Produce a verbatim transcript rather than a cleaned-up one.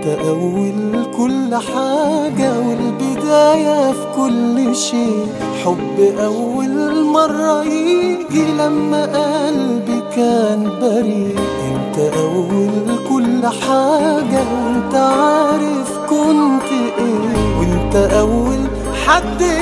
انت اول كل حاجة والبداية في كل شيء. حب اول مرة يجي لما قلبي كان بريء. انت اول كل حاجة وانت عارف كنت ايه. وانت اول حد